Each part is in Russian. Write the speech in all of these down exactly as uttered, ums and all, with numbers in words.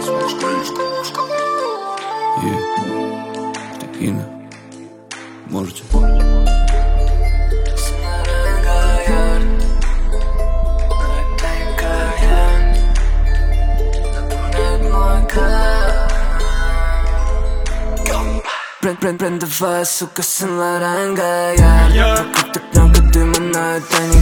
Текина, можете. Бренд, бренд, брендовая, сука, сын Лоранга, я Вокруг так много дыма, но это не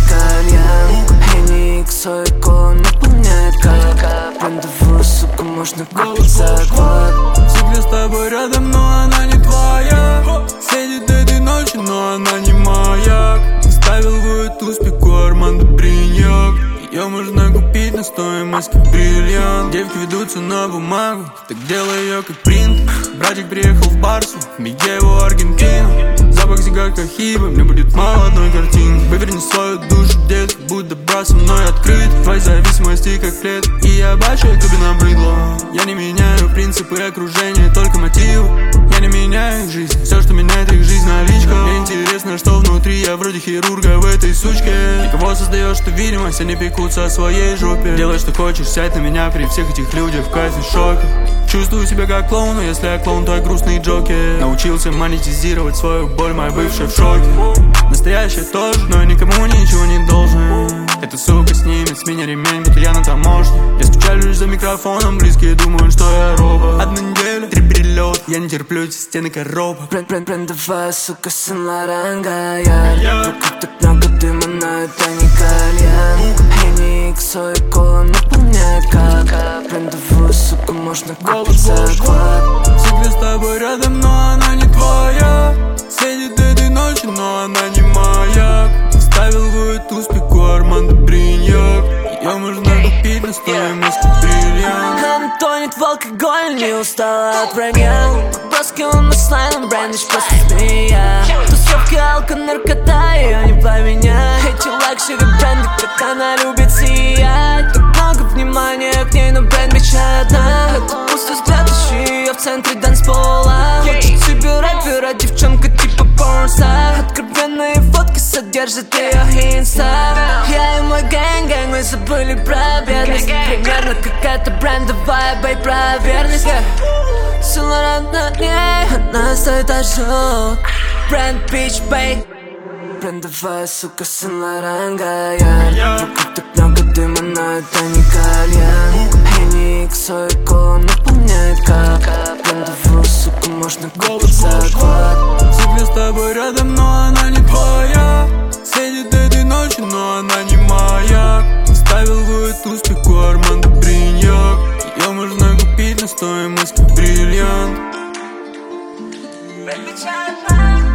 кальян Хенни, иксо и кола наполняет как брендовую, сука, можно купить за год. Всегда с тобой рядом, но она не твоя. Сидит этой ночью, но она не маяк. Ставил в эту спеку Армандо Бриньяк. Ее можно купить на стоимость как бриллиант. Девки ведутся на бумагу, так делай ее как принт. Братик приехал в Барсу, беге его Аргентину. Запах сигарка хиба, мне будет мало одной картины. Выверни свою душу, детка, будь добра со мной открыт. Твои зависимости как плед, и я бачу, как тебе набрыдло. Я не меняю принципы окружения, только мотивы. Я не меняю их жизнь, все, что меняет их жизнь, наличка. Мне интересно, что внутри, я вроде хирурга в этой сучке. Никого создаешь, что видимость, они пекутся о своей жопе. Делай, что хочешь, сядь на меня при всех этих людях в кайфе-шоке. Чувствую себя как клоун, но если я клоун, то я грустный джокер. Научился монетизировать свою боль, моя бывшая в шоке. Настоящая тоже, но я никому ничего не должен. Эта сука снимет с меня ремень, будто я на таможне. Я скучаю лишь за микрофоном, близкие думают, что я робот. Одна неделя, три перелет, я не терплю эти стены коробок. Бренд, бренд, брендовая, сука, сын Лоранга, я Вокруг так много дыма, но это не кальян Хенни, иксо и кола наполняет как брендовую, сука, можно купить за год. Всегда с тобой рядом, но она не твоя. Сидит этой ночью, но она не маяк. Ставил в эту спеку Армандо Бриньяк. Ее можно купить на стоимость как бриллиант. Она тонет в алкоголь, не устала от вранья. Броски он на слайм, брендишь просто змея. Тусовки, алко, наркота, ее не поменять. Эти лакшери бренды, как она любит сиять. Так много внимания к ней, но бренд мечтает одна. Это пустой взгляд, ищи ее в центре танцпола. Хочет себе рэпера, девчонка типа порнстар. Откровенные фотки содержат ее инста. Я и мой гэнг-гэнг, мы забыли про бедность. Примерно какая-то брендовая, бей, про верность. Сын Лоранга, она стоит ожог. Бренд бич, бей. Брендовая, сука, сын Лоранга, я Вокруг так много дыма, но это не кальян Хенни, иксо и кола наполняет как брендовую, сука, можно купить за год. Всегда с тобой рядом, но она не твоя. Сидит этой ночью, но она не маяк. Ставил в эту спеку Армандо Бриньяк. Ее можно купить на стоимость как бриллиант.